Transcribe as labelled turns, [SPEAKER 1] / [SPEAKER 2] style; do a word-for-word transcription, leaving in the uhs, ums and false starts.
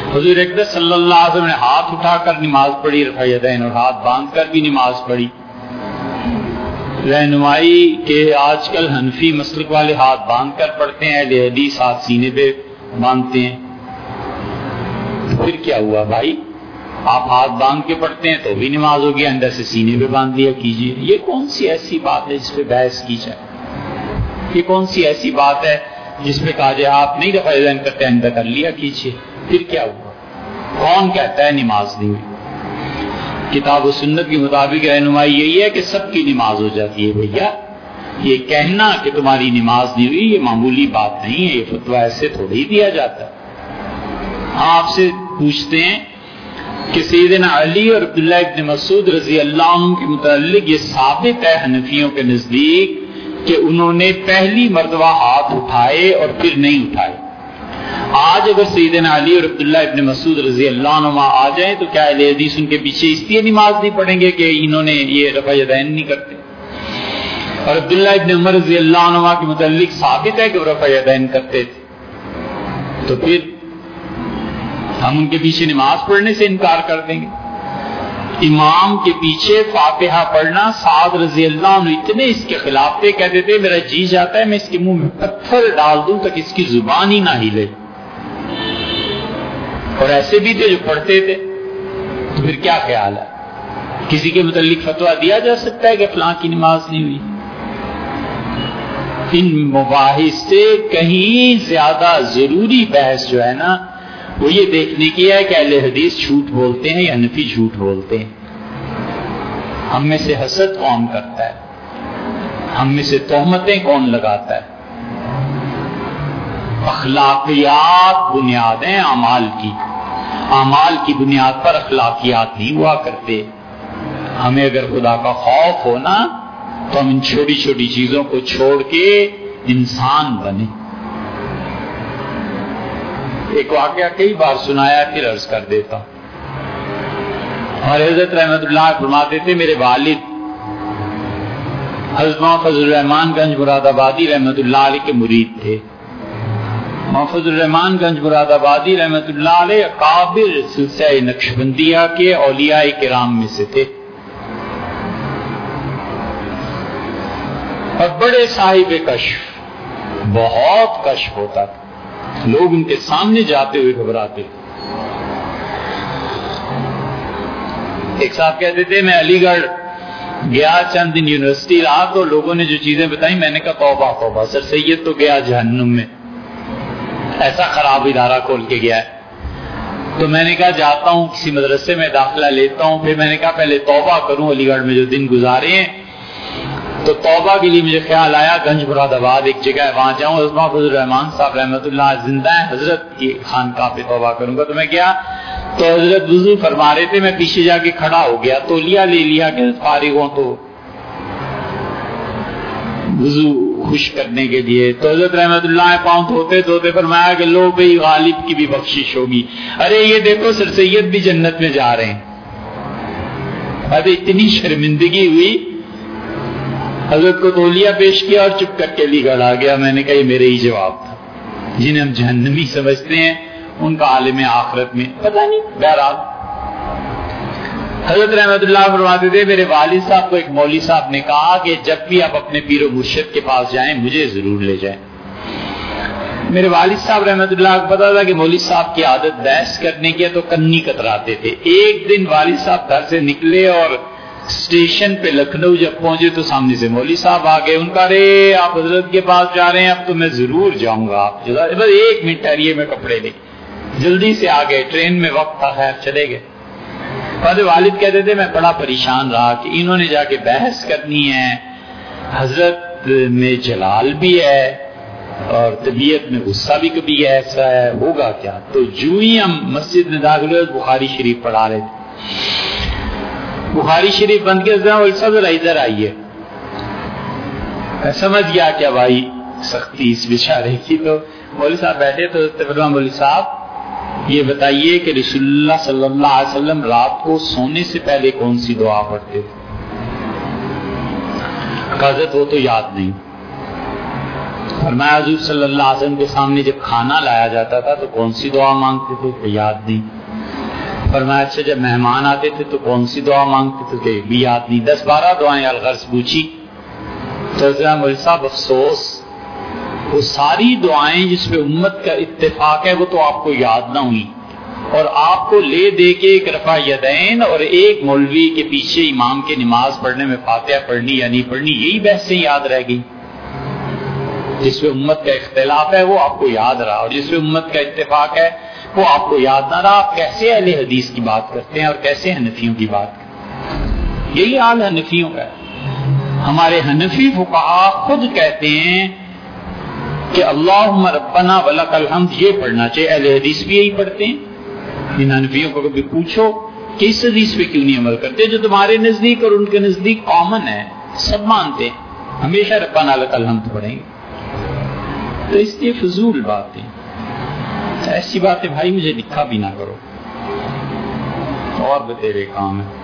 [SPEAKER 1] حضور اقدس صلی اللہ علیہ وسلم نے ہاتھ اٹھا کر نماز پڑھی رفع یدین، اور ہاتھ باندھ کر بھی نماز پڑھی۔ رہنمائی کہ آج کل حنفی مسلک والے ہاتھ باندھ کر پڑھتے ہیں، اہل حدیث ہاتھ سینے پہ باندھتے ہیں۔ پھر کیا ہوا بھائی؟ آپ ہاتھ باندھ کے پڑھتے ہیں تو بھی نماز ہوگی، اندر سے سینے پہ باندھ لیا کیجیے۔ یہ کون سی ایسی بات ہے جس پہ بحث کی جائے؟ یہ کون سی ایسی بات ہے جس پہ کہا جائے آپ نہیں رفع یدین کرتے اندر کر لیا کیجیے؟ پھر کیا ہوا؟ کون کہتا ہے نماز نہیں ہوئی؟ کتاب و سنت کے مطابق رہنمائی یہی ہے کہ سب کی نماز ہو جاتی ہے۔ بھیا یہ کہنا کہ تمہاری نماز نہیں ہوئی یہ معمولی بات نہیں ہے، یہ فتویٰ ایسے تھوڑی ہی دیا جاتا ہے۔ ہم آپ سے پوچھتے ہیں کہ سیدنا علی اور عبداللہ ابن مسعود رضی اللہ عنہ کے متعلق یہ ثابت ہے حنفیوں کے نزدیک کہ انہوں نے پہلی مرتبہ ہاتھ اٹھائے اور پھر نہیں اٹھائے۔ آج اگر سیدنا علی اور عبداللہ ابن مسعود رضی اللہ عنہ آ جائیں تو کیا اہل حدیث ان کے پیچھے اس لیے نماز نہیں پڑھیں گے کہ انہوں نے یہ رفع یدین نہیں کرتے؟ اور عبداللہ ابن عمر رضی اللہ عنہ کے متعلق ثابت ہے کہ وہ رفع یدین کرتے تھے، تو پھر ہم ان کے پیچھے نماز پڑھنے سے انکار کر دیں گے؟ امام کے پیچھے فاتحہ پڑھنا سعد رضی اللہ عنہ اتنے اس کے خلاف تھے، کہتے تھے میرا جی جاتا ہے میں اس کے منہ میں پتھر ڈال دوں تک اس کی زبان ہی نہ ہلے، اور ایسے بھی تھے جو پڑھتے تھے۔ تو پھر کیا خیال ہے؟ کسی کے متعلق فتویٰ دیا جا سکتا ہے کہ فلاں کی نماز نہیں ہوئی؟ ان مباحث سے کہیں زیادہ ضروری بحث جو ہے نا وہ یہ دیکھنے کی ہے کہ اہل حدیث جھوٹ بولتے ہیں یا حنفی جھوٹ بولتے ہیں۔ ہم میں سے حسد کون کرتا ہے؟ ہم میں سے تہمتیں کون لگاتا ہے؟ اخلاقیات بنیاد ہیں اعمال کی، اعمال کی بنیاد پر اخلاقیات نہیں ہوا کرتے۔ ہمیں اگر خدا کا خوف ہو نا تو ہم ان چھوٹی چھوٹی چیزوں کو چھوڑ کے انسان بنے۔ ایک واقعہ کئی بار سنایا پھر عرض کر دیتا ہوں۔ ہمارے حضرت رحمت اللہ فرماتے تھے میرے والد حضرت فضل الرحمان گنج مراد آبادی رحمت اللہ علیہ کے مرید تھے۔ محفوظ الرحمان گنج مراد آبادی رحمت اللہ علیہ اکابر سلسلہ نقشبندیہ کے اولیاء کرام میں سے تھے، اور بڑے صاحب کشف، بہت کشف ہوتا تھا، لوگ ان کے سامنے جاتے ہوئے گھبراتے۔ ایک صاحب کہتے تھے میں علی گڑھ گیا، چند دن یونیورسٹی رہا تو لوگوں نے جو چیزیں بتائیں میں نے کہا توبہ توبہ، سر سید تو گیا جہنم میں، ایسا خراب ادارہ کھول کے گیا ہے۔ تو میں نے کہا جاتا ہوں کسی مدرسے میں داخلہ لیتا ہوں، پھر میں نے کہا پہلے توبہ کروں علی گڑھ میں جو دن گزارے ہیں۔ تو توبہ کے لیے مجھے خیال آیا گنج مراد آباد ایک جگہ ہے وہاں جاؤں، حضرت محفوظ الرحمان صاحب رحمۃ اللہ زندہ ہیں، حضرت کی خانقاہ پہ توبہ کروں گا۔ تو میں گیا تو حضرت وضو فرما رہے تھے، میں پیچھے جا کے کھڑا ہو گیا، تولیہ لے لیا کہ فارغ ہوں تو وضو خوش کرنے کے لیے۔ تو حضرت رحمت اللہ پاؤں دھوتے دھوتے فرمایا کہ لو بھئی غالب کی بھی بخشش ہوگی۔ ارے یہ دیکھو سر سید بھی جنت میں جا رہے ہیں۔ ارے اتنی شرمندگی ہوئی، حضرت کو تولیہ پیش کیا اور چپ کر کے علی گڑھ آ گیا۔ میں نے کہا یہ میرے ہی جواب تھا۔ جنہیں ہم جہنمی سمجھتے ہیں ان کا عالم آخرت میں پتہ نہیں۔ بہرحال حضرت رحمت اللہ فرماتے تھے میرے والد صاحب کو ایک مولوی صاحب نے کہا کہ جب بھی آپ اپنے پیر و مرشد کے پاس جائیں مجھے ضرور لے جائیں۔ میرے والد صاحب رحمت اللہ کو پتا تھا کہ مولوی صاحب کی عادت بحث کرنے کی ہے تو کنی کتراتے تھے۔ ایک دن والد صاحب گھر سے نکلے اور اسٹیشن پہ لکھنؤ جب پہنچے تو سامنے سے مولوی صاحب آ گئے۔ ان کا رے آپ حضرت کے پاس جا رہے ہیں اب تو میں ضرور جاؤں گا، آپ بس ایک منٹ ٹھہریے میں کپڑے لے۔ جلدی سے آ گئے، ٹرین میں وقت تھا، خیر چلے گئے۔ بعد والد کہتے تھے میں بڑا پریشان رہا کہ انہوں نے جا کے بحث کرنی ہے، حضرت میں جلال بھی ہے اور طبیعت میں غصہ بھی کبھی ایسا ہے، ہوگا کیا؟ تو جو ہی ہم مسجد میں داخل ہوئے بخاری شریف پڑھا رہے تھے، بخاری شریف بند کے ذرا ادھر آئیے۔ میں سمجھ گیا کیا بھائی سختی اس بیچارے کی۔ تو مولوی صاحب بیٹھے تو فرمایا مولوی صاحب یہ بتائیے کہ رسول اللہ صلی اللہ علیہ وسلم رات کو سونے سے پہلے کون سی دعا پڑھتے تھے؟ حضرت وہ تو یاد نہیں، فرمایا حضور صلی اللہ علیہ وسلم کے سامنے جب کھانا لایا جاتا تھا تو کون سی دعا مانگتے تھے کہ یاد نہیں. فرمایا اچھا جب مہمان آتے تھے تو کون سی دعا مانگتے تھے کہ بھی یاد نہیں. دس بارہ دعائیں الغرض پوچھی. تو مول صاحب افسوس وہ ساری دعائیں جس پہ امت کا اتفاق ہے وہ تو آپ کو یاد نہ ہوئی، اور آپ کو لے دے کے ایک رفع یدین اور ایک مولوی کے پیچھے امام کے نماز پڑھنے میں فاتحہ پڑھنی یا نہیں پڑھنی یہی بحثیں یاد رہ گئی. جس پہ امت کا اختلاف ہے وہ آپ کو یاد رہا، اور جس پہ امت کا اتفاق ہے وہ آپ کو یاد نہ رہا. آپ کیسے اہل حدیث کی بات کرتے ہیں اور کیسے حنفیوں کی بات کرتے ہیں؟ یہی حال حنفیوں کا ہے. ہمارے حنفی فقہا خود کہتے ہیں کہ اللہم ربنا ولک الحمد یہ پڑھنا چاہیے. اہل حدیث بھی یہی پڑھتے ہیں. ان حنفیوں کو کبھی پوچھو کہ اس حدیث پہ کیوں نہیں عمل کرتے جو تمہارے نزدیک اور ان کے نزدیک کامن ہے، سب مانتے ہیں، ہمیشہ ربنا لک الحمد پڑھیں گے. تو اس لیے فضول باتیں، ایسی باتیں بھائی مجھے لکھا بھی نہ کرو، اور بتیرے کام ہے.